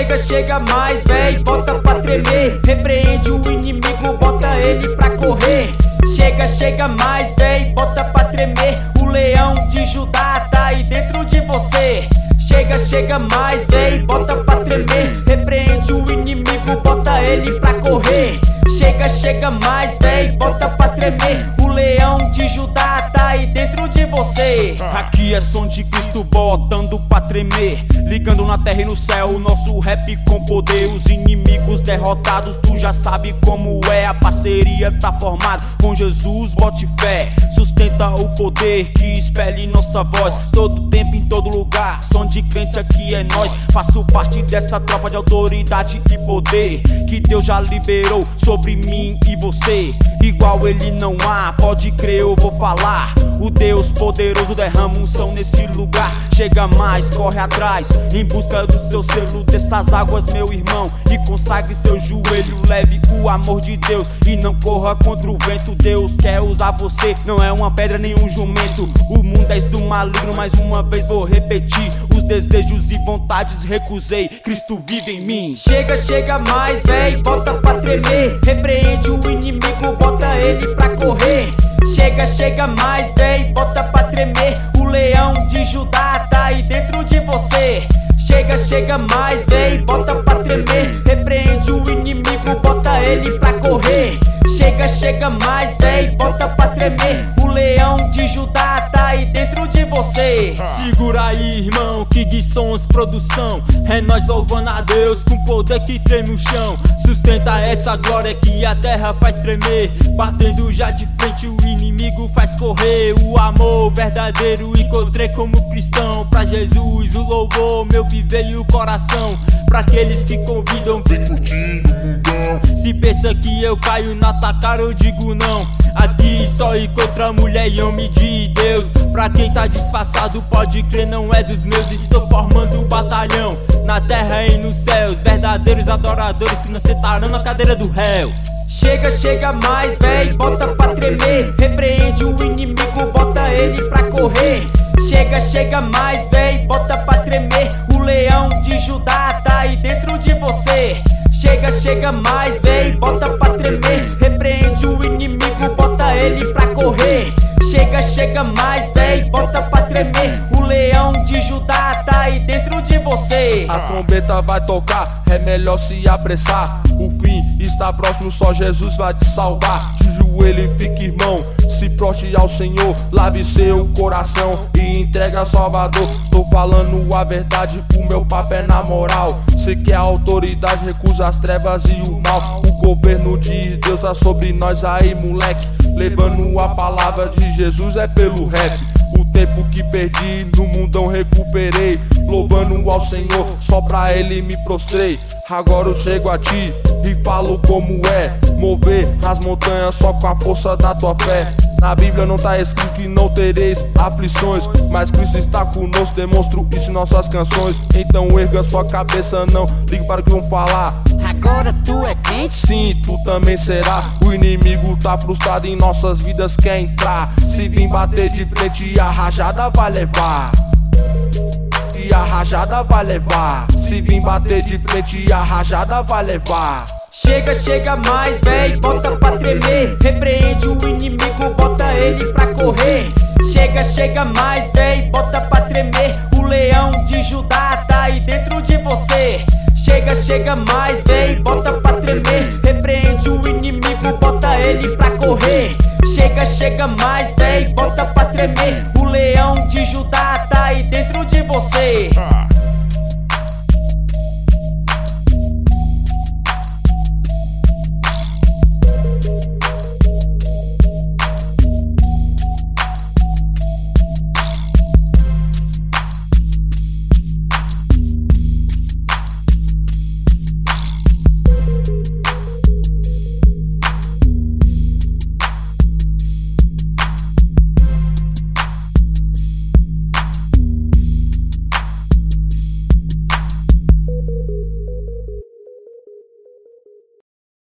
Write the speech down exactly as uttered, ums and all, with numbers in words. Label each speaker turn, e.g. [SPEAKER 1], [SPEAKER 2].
[SPEAKER 1] Chega, chega mais, véi, bota pra tremer. Repreende o inimigo, bota ele pra correr. Chega, chega mais, véi, bota pra tremer. O leão de Judá tá aí dentro de você. Chega, chega mais, véi, bota pra tremer. Repreende o inimigo, bota ele pra correr. Chega, chega mais, véi, bota pra tremer. O leão de Judá tá aí dentro de você.
[SPEAKER 2] Aqui é som de Cristo botando pra tremer. Ligando na terra e no céu, o nosso rap com poder. Os inimigos derrotados, tu já sabe como é. A parceria tá formada com Jesus, bote fé. Sustenta o poder que espelhe nossa voz. Todo tempo, em todo lugar, som de crente aqui é nós. Faço parte dessa tropa de autoridade e poder que Deus já liberou sobre mim e você. Igual ele não há, pode crer, eu vou falar. O Deus poderoso derrama unção nesse lugar. Chega mais, corre atrás, em busca do seu selo dessas águas, meu irmão. E consagre seu joelho, leve o amor de Deus e não corra contra o vento. Deus quer usar você, não é uma pedra nem um jumento. O mundo é do maligno, mais uma vez vou repetir. Os desejos e vontades recusei, Cristo vive em mim.
[SPEAKER 1] Chega, chega mais, véi, bota pra tremer. Repreende o inimigo, bota ele pra correr. Chega, chega mais, véi, bota pra tremer. O leão de Judá tá aí dentro de você. Chega, chega mais, véi, bota pra tremer. Repreende o inimigo, bota ele pra correr. Chega, chega mais, véi, bota pra tremer. O leão de Judá tá aí dentro de você.
[SPEAKER 2] Segura aí, irmão, King Sons Produção. É nós louvando a Deus com poder que treme o chão. Sustenta essa glória que a terra faz tremer. Batendo já de frente, o inimigo faz correr. O amor verdadeiro encontrei como cristão. Pra Jesus o louvor, meu viver e o coração. Pra aqueles que convidam, vem curtindo o mundão. Se pensa que eu caio na tua cara, eu digo não. Aqui só encontra mulher e homem de Deus. Pra quem tá disfarçado, pode crer, não é dos meus. Estou formando um batalhão na terra e nos céus. Verdadeiros adoradores que não sentarão na cadeira do réu.
[SPEAKER 1] Chega, chega mais, véi, bota pra tremer. Repreende o inimigo, bota ele pra correr. Chega, chega mais, véi, bota pra tremer. O leão de Judá tá aí dentro de você. Chega, chega mais, véi, bota pra tremer. Repreende o inimigo, bota ele pra correr. Chega, chega mais, véi, bota pra tremer. O leão de Judá tá aí dentro de você.
[SPEAKER 3] A trombeta vai tocar, é melhor se apressar. O fim está próximo, só Jesus vai te salvar. De joelho e fique, irmão, se proste ao Senhor. Lave seu coração e entrega ao Salvador. Tô falando a verdade, o meu papo é na moral. Cê quer a autoridade, recusa as trevas e o mal. O governo de Deus tá sobre nós aí, moleque. Levando a palavra de Jesus é pelo rap. O tempo que perdi no mundão recuperei. Louvando ao Senhor, só pra Ele me prostrei. Agora eu chego a ti e falo como é. Mover as montanhas só com a força da tua fé. Na Bíblia não tá escrito que não tereis aflições, mas Cristo está conosco, demonstro isso em nossas canções. Então erga sua cabeça, não ligue para o que vão falar.
[SPEAKER 1] Agora tu é quente?
[SPEAKER 3] Sim, tu também será. O inimigo tá frustrado em nossas vidas, quer entrar. Se vir bater de frente, a rajada vai levar. E a rajada vai levar. Se vir bater de frente, a rajada vai levar.
[SPEAKER 1] Chega, chega mais, véi, bota pra tremer. Repreende o inimigo, bota ele pra correr. Chega, chega mais, véi, bota pra tremer. O leão de Judá tá aí dentro de você. Chega, chega mais, véi, bota pra tremer. Repreende o inimigo, bota ele pra correr. Chega, chega mais, véi, bota pra tremer. O leão de Judá tá aí dentro de você.